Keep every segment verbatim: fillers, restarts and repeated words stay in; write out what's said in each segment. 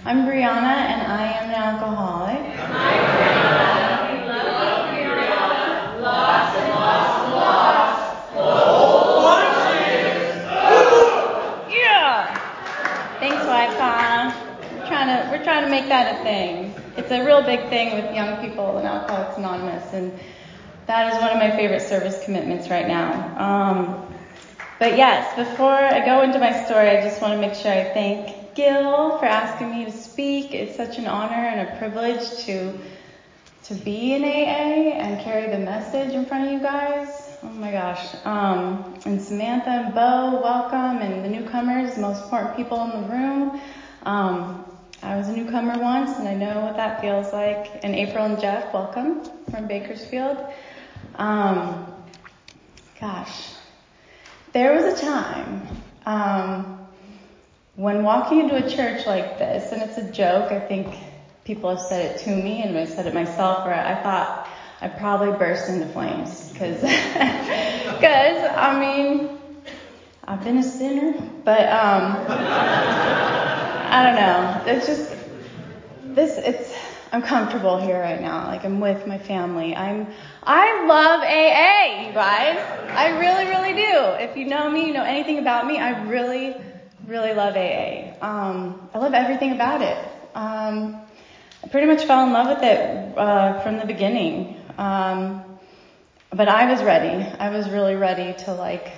I'm Brianna, and I am an alcoholic. I'm Brianna. We love you, Brianna. Lots and lots and lots. Whole bunches. Yeah. Thanks, Wi-Fi. We're trying to we're trying to make that a thing. It's a real big thing with young people in Alcoholics Anonymous, and that is one of my favorite service commitments right now. Um, but yes, before I go into my story, I just want to make sure I thank Gil for asking me to speak. It's such an honor and a privilege to to be in A A and carry the message in front of you guys. Oh my gosh. Um, and Samantha and Bo, welcome, and the newcomers, the most important people in the room. Um, I was a newcomer once, and I know what that feels like. And April and Jeff, welcome from Bakersfield. Um, gosh, there was a time um, when walking into a church like this, and it's a joke, I think people have said it to me, and I've said it myself, where I thought I'd probably burst into flames, because, because, I mean, I've been a sinner, but, um, I don't know, it's just, this, it's, I'm comfortable here right now, like I'm with my family, I'm, I love A A, you guys, I really, really do. If you know me, you know anything about me, I really, really love A A. Um, I love everything about it. Um, I pretty much fell in love with it uh, from the beginning. Um, but I was ready. I was really ready to like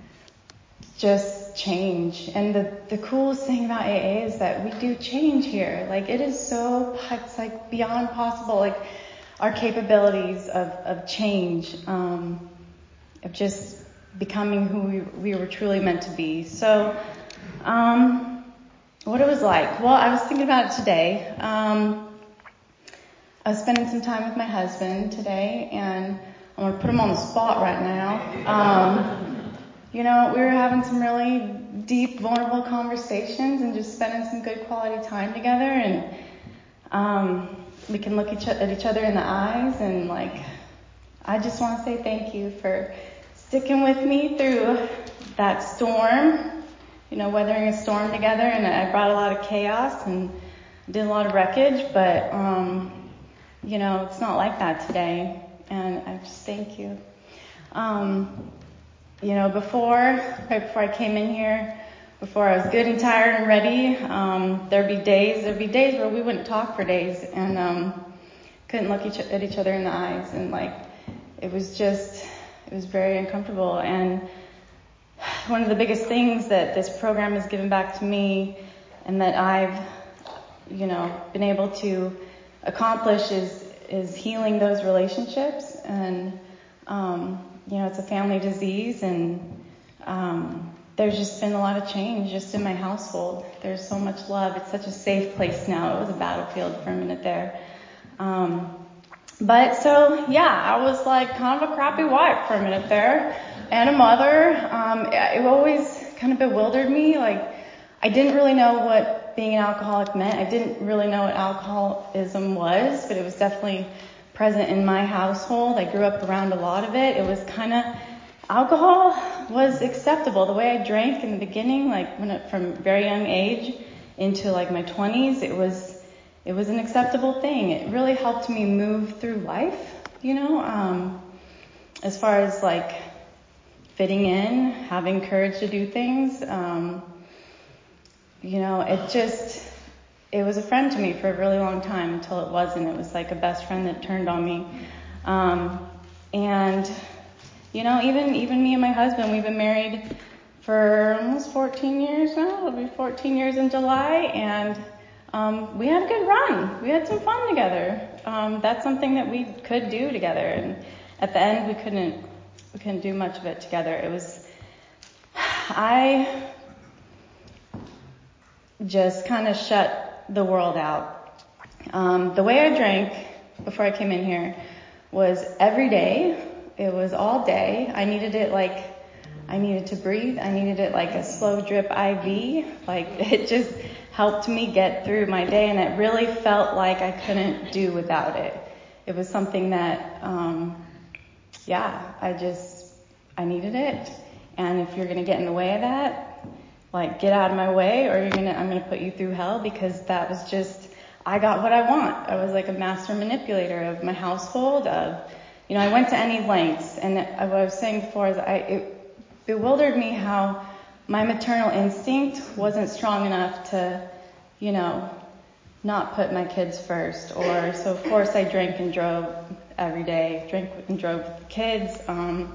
just change. And the, the coolest thing about A A is that we do change here. Like it is so, it's like beyond possible. Like our capabilities of, of change, um, of just becoming who we, we were truly meant to be. So, um, what it was like. Well, I was thinking about it today. Um, I was spending some time with my husband today, and I'm going to put him on the spot right now. Um, you know, we were having some really deep, vulnerable conversations and just spending some good quality time together, and um, we can look each, at each other in the eyes, and like, I just want to say thank you for sticking with me through that storm, you know, weathering a storm together, and I brought a lot of chaos and did a lot of wreckage, but, um, you know, it's not like that today, and I just thank you. Um, you know, before, right before I came in here, before I was good and tired and ready, um, there'd be days, there'd be days where we wouldn't talk for days, and um, couldn't look each, at each other in the eyes, and like, it was just, it was very uncomfortable. And one of the biggest things that this program has given back to me, and that I've, you know, been able to accomplish is is healing those relationships. And um, you know, it's a family disease, and um, there's just been a lot of change just in my household. There's so much love. It's such a safe place now. It was a battlefield for a minute there. Um, but so yeah, I was like kind of a crappy wife for a minute there, and a mother. Um, it always kind of bewildered me. Like I didn't really know what being an alcoholic meant. I didn't really know what alcoholism was, but it was definitely present in my household. I grew up around a lot of it. It was kind of, alcohol was acceptable. The way I drank in the beginning, like when it, from very young age into like my twenties, it was, it was an acceptable thing. It really helped me move through life, you know, um, as far as like fitting in, having courage to do things, um, you know, it just, it was a friend to me for a really long time until it wasn't. It was like a best friend that turned on me. Um, and, you know, even, even me and my husband, we've been married for almost fourteen years now. It'll be fourteen years in July. And, um, we had a good run. We had some fun together. Um, that's something that we could do together. And at the end, we couldn't, we couldn't do much of it together. It was, I just kind of shut the world out. Um, the way I drank before I came in here was every day. It was all day. I needed it like, I needed to breathe. I needed it like a slow drip I V. Like it just helped me get through my day, and it really felt like I couldn't do without it. It was something that, um, yeah, I just, I needed it. And if you're going to get in the way of that, like, get out of my way, or you're gonna, I'm gonna put you through hell, because that was just, I got what I want. I was like a master manipulator of my household, of, you know, I went to any lengths. And what I was saying before is I, it bewildered me how my maternal instinct wasn't strong enough to, you know, not put my kids first. Or, so of course I drank and drove every day, drank and drove with the kids. Um,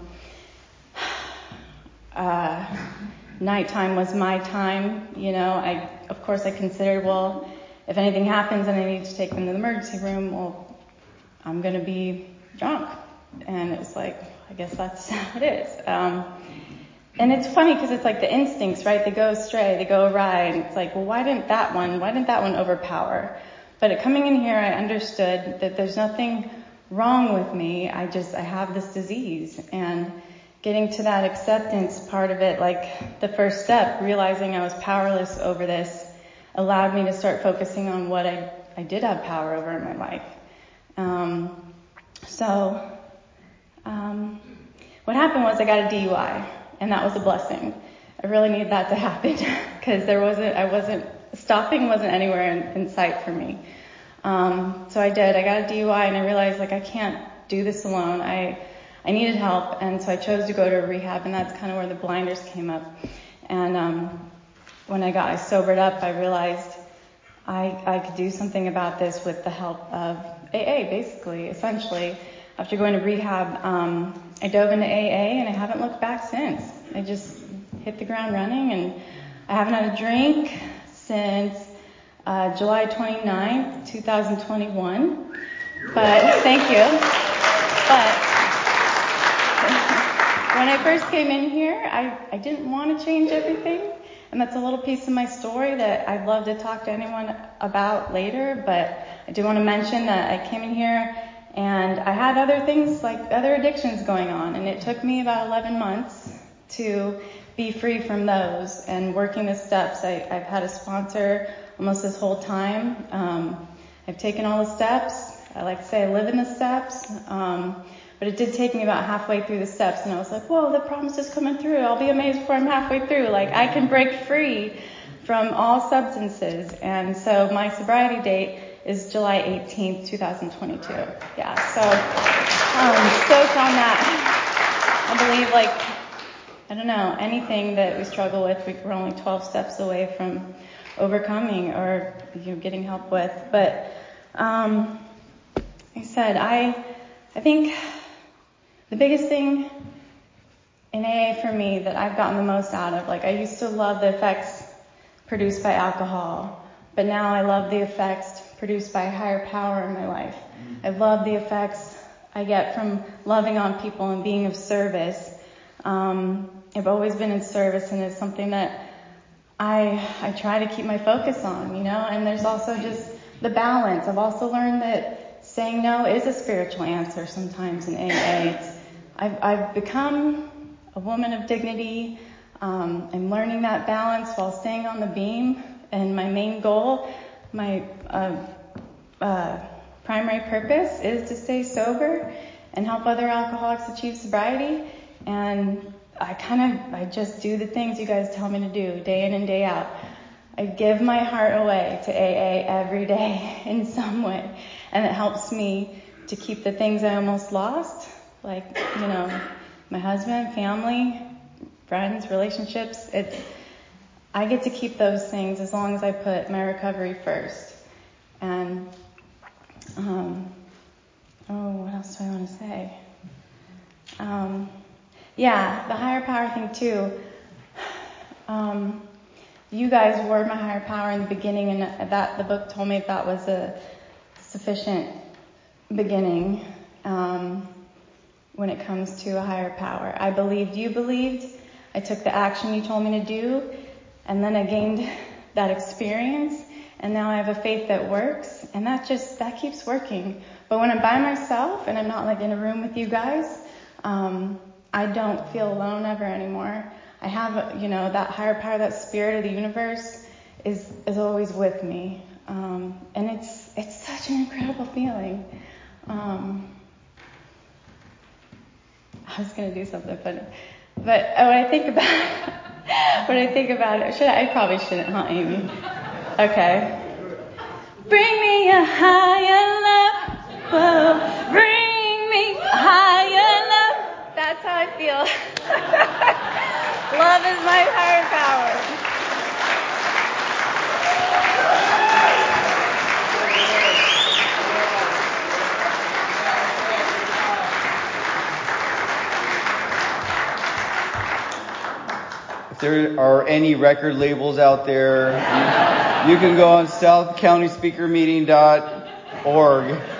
uh, nighttime was my time, you know, I, of course I considered, well, if anything happens and I need to take them to the emergency room, well, I'm going to be drunk. And it was like, I guess that's how it is. Um, and it's funny because it's like the instincts, right? They go astray, they go awry, and it's like, well, why didn't that one, why didn't that one overpower? But at coming in here, I understood that there's nothing wrong with me. I just, I have this disease. And getting to that acceptance part of it, like the first step, realizing I was powerless over this, allowed me to start focusing on what I, I did have power over in my life. Um, so, um, what happened was I got a D U I, and that was a blessing. I really needed that to happen because there wasn't, I wasn't, stopping wasn't anywhere in, in sight for me. Um, so I did, I got a D U I, and I realized, like, I can't do this alone. I, I needed help, and so I chose to go to a rehab, and that's kind of where the blinders came up. And, um, when I got I sobered up, I realized I, I could do something about this with the help of A A, basically, essentially. After going to rehab, um, I dove into A A, and I haven't looked back since. I just hit the ground running, and I haven't had a drink since uh, July twenty-ninth, twenty twenty-one. But thank you. But when I first came in here, I, I didn't want to change everything. And that's a little piece of my story that I'd love to talk to anyone about later. But I do want to mention that I came in here and I had other things, like other addictions going on. And it took me about eleven months to be free from those and working the steps. I, I've had a sponsor almost this whole time. Um, I've taken all the steps. I like to say I live in the steps. Um, But it did take me about halfway through the steps, and I was like, whoa, the promise is coming through. I'll be amazed before I'm halfway through. Like, I can break free from all substances. And so my sobriety date is July eighteenth, twenty twenty-two. Yeah, so um, stoked on that. I believe, like, I don't know, anything that we struggle with, we're only twelve steps away from overcoming or, you know, getting help with. But um, like I said, I, I think the biggest thing in A A for me that I've gotten the most out of, like, I used to love the effects produced by alcohol, but now I love the effects produced by a higher power in my life. I love the effects I get from loving on people and being of service. Um, I've always been in service, and it's something that I I try to keep my focus on, you know, and there's also just the balance. I've also learned that saying no is a spiritual answer sometimes in A A. It's, I've, I've become a woman of dignity. Um, I'm learning that balance while staying on the beam. And my main goal, my uh, uh, primary purpose is to stay sober and help other alcoholics achieve sobriety. And I kind of, I just do the things you guys tell me to do day in and day out. I give my heart away to A A every day in some way. And it helps me to keep the things I almost lost, like, you know, my husband, family, friends, relationships. It's, I get to keep those things as long as I put my recovery first. And, um, oh, what else do I want to say? Um, yeah, the higher power thing too. Um, you guys were my higher power in the beginning, and that the book told me that was a sufficient beginning um, when it comes to a higher power. I believed you believed. I took the action you told me to do, and then I gained that experience, and now I have a faith that works, and that just, that keeps working. But when I'm by myself and I'm not like in a room with you guys, um, I don't feel alone ever anymore. I have, you know, that higher power, that spirit of the universe is is always with me. Um, and it's it's such an incredible feeling. Um, I was going to do something funny. But when I think about when I think about it, should I, I probably shouldn't, huh, Amy? Okay. Bring me a higher love. Whoa. Bring me a higher love. That's how I feel. Love is my higher power. If there are any record labels out there, you, you can go on south county speaker meeting dot org